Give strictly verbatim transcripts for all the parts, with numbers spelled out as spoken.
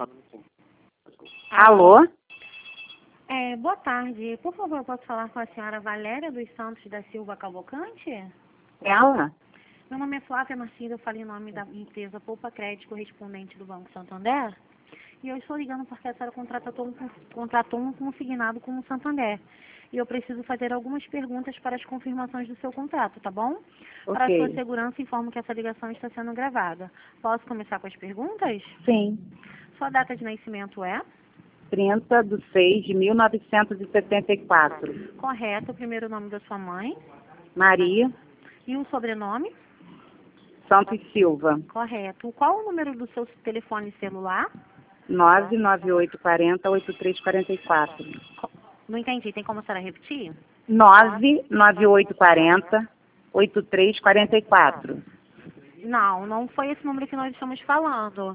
Alô? É, boa tarde. Por favor, eu posso falar com a senhora Valéria dos Santos da Silva Cavalcante? Ela? Meu nome é Flávia Marcida, eu falo em nome da empresa Poupa Crédito, correspondente do Banco Santander. E eu estou ligando porque a senhora contratou um, contratou um consignado com o Santander. E eu preciso fazer algumas perguntas para as confirmações do seu contrato, tá bom? Ok. Para a sua segurança, informo que essa ligação está sendo gravada. Posso começar com as perguntas? Sim. Sua data de nascimento é? trinta de seis de mil novecentos e setenta e quatro. Correto. O primeiro nome da sua mãe? Maria E o sobrenome? Santos Silva. Correto. Qual o número do seu telefone celular? nove nove oito quatro zero oito três quatro quatro. Não entendi. Tem como a senhora repetir? nove nove oito quatro zero oito três quatro quatro. Não, não foi esse número que nós estamos falando.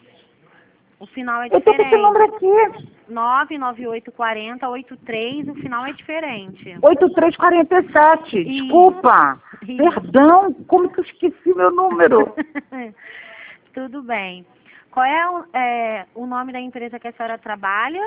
O final é Eu tô com esse número diferente. aqui. nove nove oito quatro zero oito três, o final é diferente. oito três quatro sete. Desculpa. Isso. Perdão, como que eu esqueci meu número? Tudo bem. Qual é o, é o nome da empresa que a senhora trabalha?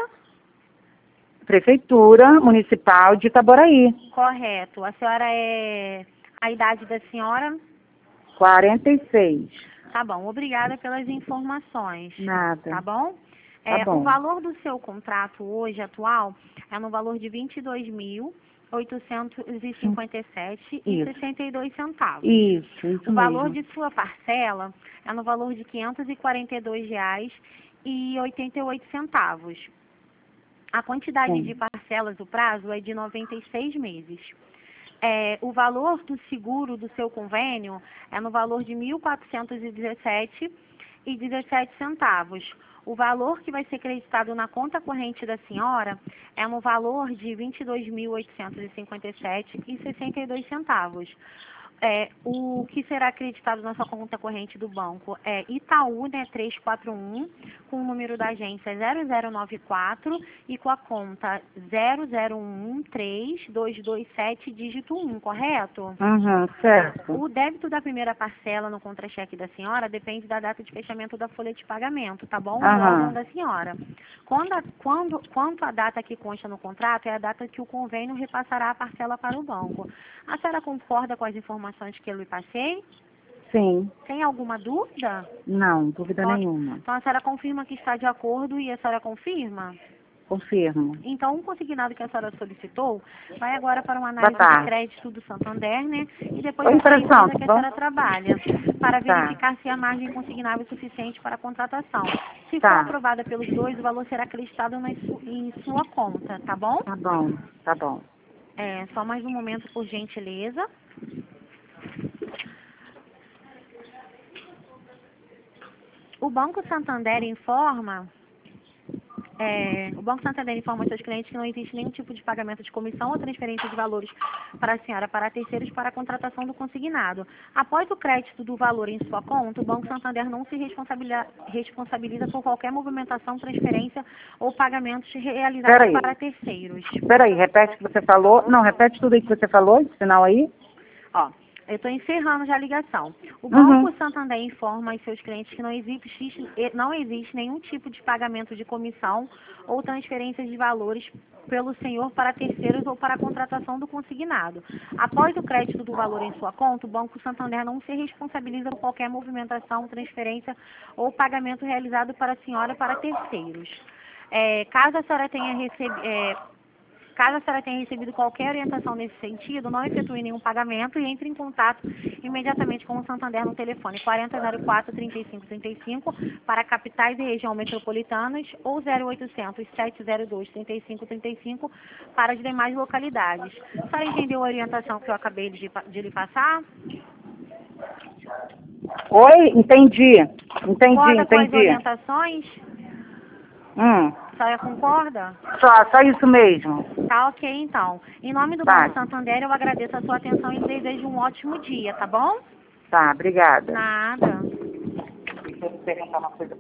Prefeitura Municipal de Itaboraí. Correto. A senhora é... A idade da senhora? quarenta e seis. Tá bom. Obrigada pelas informações. Nada. Tá bom? Tá É, bom. o valor do seu contrato hoje, atual, é no valor de vinte e dois mil oitocentos e cinquenta e sete reais e sessenta e dois centavos. Isso, isso O valor mesmo. de sua parcela é no valor de quinhentos e quarenta e dois reais e oitenta e oito centavos. A quantidade Sim. de parcelas do prazo é de noventa e seis meses. É, o valor do seguro do seu convênio é no valor de mil quatrocentos e dezessete reais e dezessete centavos. O valor que vai ser creditado na conta corrente da senhora é no valor de vinte e dois mil oitocentos e cinquenta e sete reais e sessenta e dois centavos. É, o que será acreditado na sua conta corrente do banco é Itaú, né, trezentos e quarenta e um, com o número da agência zero zero nove quatro e com a conta zero zero um três dois dois sete, dígito um, correto? Uhum, certo. O débito da primeira parcela no contra-cheque da senhora depende da data de fechamento da folha de pagamento, tá bom? Do Aham. órgão da senhora. Quando a, quando, quanto a data que consta no contrato é a data que o convênio repassará a parcela para o banco. A senhora concorda com as informações que eu lhe passei? Sim. Tem alguma dúvida? Não, dúvida Então, nenhuma. então a senhora confirma que está de acordo e a senhora confirma? Confirmo. Então, o consignado que a senhora solicitou vai agora para uma análise Boa de tarde. crédito do Santander, né? E depois Oi, para a impressão, empresa que a bom? senhora trabalha, para Tá. verificar se a margem consignável é suficiente para a contratação. Se for Tá. aprovada pelos dois, o valor será acreditado na su- em sua conta, tá bom? Tá bom, tá bom. É, só mais um momento, por gentileza. O Banco Santander informa... É, o Banco Santander informa aos seus clientes que não existe nenhum tipo de pagamento de comissão ou transferência de valores para a senhora para terceiros para a contratação do consignado. Após o crédito do valor em sua conta, o Banco Santander não se responsabiliza, responsabiliza por qualquer movimentação, transferência ou pagamentos realizados Peraí. para terceiros. Peraí, repete o que você falou. Não, repete tudo aí que você falou, esse final aí. Ó, eu estou encerrando já a ligação. O Uhum. Banco Santander informa aos seus clientes que não existe, não existe nenhum tipo de pagamento de comissão ou transferência de valores pelo senhor para terceiros ou para a contratação do consignado. Após o crédito do valor em sua conta, o Banco Santander não se responsabiliza por qualquer movimentação, transferência ou pagamento realizado para a senhora para terceiros. É, caso a senhora tenha recebido... É, Caso a senhora tenha recebido qualquer orientação nesse sentido, não efetue nenhum pagamento e entre em contato imediatamente com o Santander no telefone quarenta zero quatro, trinta e cinco trinta e cinco para capitais e região metropolitanas ou zero oitocentos, sete zero dois, trinta e cinco trinta e cinco para as demais localidades. A senhora entendeu a orientação que eu acabei de, de lhe passar? Oi, entendi. Entendi, Concorda com as entendi. orientações? Hum, A senhora concorda? só, só isso mesmo. Tá ok, então. Em nome do Tá. Banco Santander, eu agradeço a sua atenção e desejo um ótimo dia, tá bom? Tá, obrigada. Nada. Deixa eu perguntar uma coisa.